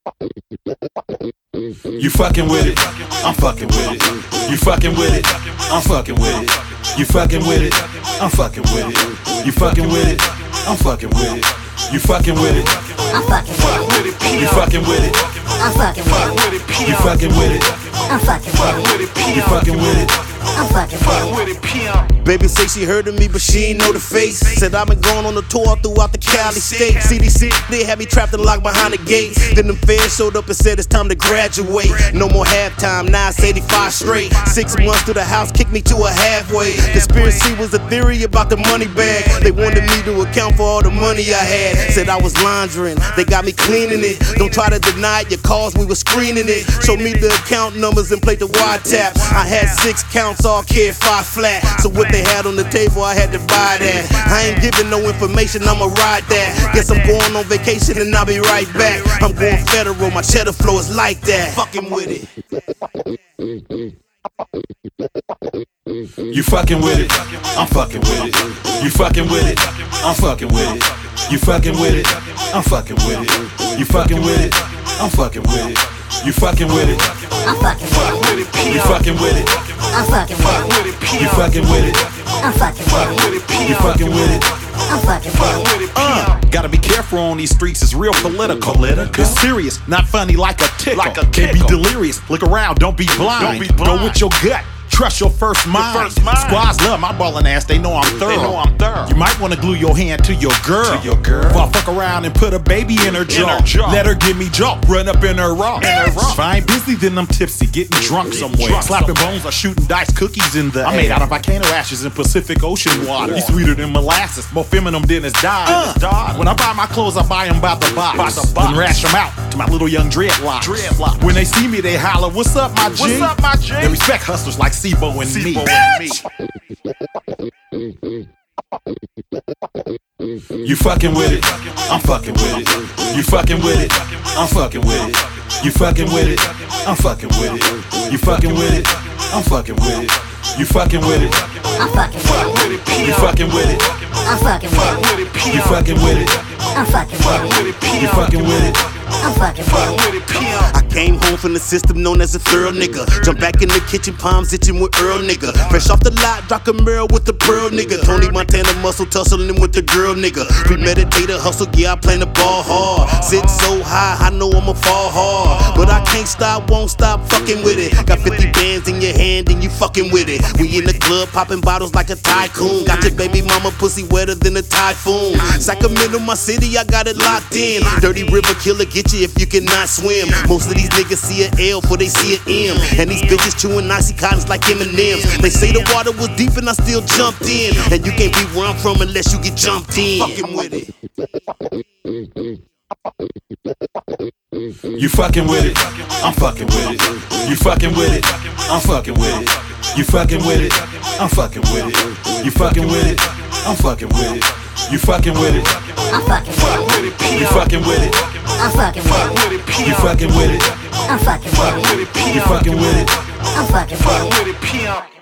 You fucking with it, I'm fucking with it. You fucking with it, I'm fucking with it. You fucking with it, I'm fucking with it. You fucking with it, I'm fucking with it. You fucking with it, I'm fucking with it. you fucking with it, I'm fucking with it. you fucking with it, I'm fucking with it. you fucking with it. I'm fucking with it. Baby say she heard of me, but she ain't know the face. Said I've been going on a tour throughout the Cali state. CDC, they had me trapped and locked behind the gates. Then them feds showed up and said it's time to graduate. No more halftime, now it's 85 straight. 6 months through the house, kicked me to a halfway. Conspiracy was a theory about the money bag. They wanted me to account for all the money I had. Said I was laundering, they got me cleaning it. Don't try to deny it, your calls, we was screening it. Showed me the account numbers and played the wide taps. I had 6 counts, all cared 5 flat. So what they had on the table, I had to buy that. I ain't giving no information, I'ma ride that. Guess I'm going on vacation and I'll be right back. I'm going federal, my cheddar flow is like that. Fucking with it. You fucking with it, I'm fucking with it. You fucking with it, I'm fucking with it. You fucking with it, I'm fucking with it. You fucking with it, I'm fucking with it. You fucking with it, I'm fucking with it. you fucking with it, I'm fucking with it. you fucking with it, I'm fucking with it. you fucking with it. I'm fucking with it. Gotta be careful on these streets, it's real political. It's serious, not funny like a tickle. Can't be delirious, look around, don't be blind. Go with your gut, trust your first mind. Squads love my ballin' ass, they know I'm thorough. You might wanna glue your hand to your girl. If I fuck around and put a baby in her jaw, let her give me jaw, run up in her raw. If I ain't busy, then I'm tipsy, getting drunk somewhere. Slapping bones or shooting dice, cookies in the air. I'm made out of volcano ashes in Pacific Ocean water. He's sweeter than molasses, more feminine than his dog. When I buy my clothes, I buy them by the box. Then rash them out to my little young dreadlocks. When they see me, they holler, "What's up, my G?" They respect hustlers like Sibo and me. You fucking with it, I'm fucking with it. You fucking with it, I'm fucking with it. You fucking with it, I'm fucking with it. You fucking with it, I'm fucking with it. You fucking with it, I'm fucking with it. you fucking with it, I'm fucking with it. you fucking with it, I'm fucking with it. you fucking with it. I'm fucking with it. I came home from the system known as a thorough nigga. Jump back in the kitchen, palms itching with Earl nigga. Fresh off the lot, rock a mirror with the pearl nigga. Tony Montana muscle tussling with the girl nigga. Premeditated hustle, yeah, I plan the ball hard. Sit so high, I know I'ma fall hard. But I can't stop, won't stop fucking with it. Got 50 bands in your hand and you fucking with it. We in the club popping bottles like a tycoon. Got your baby mama pussy wetter than a typhoon. Sacramento, my city, I got it locked in. Dirty River killer, get you if you cannot swim. Most of these niggas see an L before they see an M. And these bitches chewing icy cottons like M&M's. They say the water was deep and I still jumped in. And you can't be where I'm from unless you get jumped in. Fucking with it. You fucking with it, I'm fucking with it. You fucking with it, I'm fucking with it. You fucking with it, I'm fucking with it. You fucking with it, I'm fucking with it. You fucking with it, I'm fucking with it. you fucking with it, I'm fucking with it. you fucking with it, I'm fucking with it. you fucking with it. I'm fucking with it.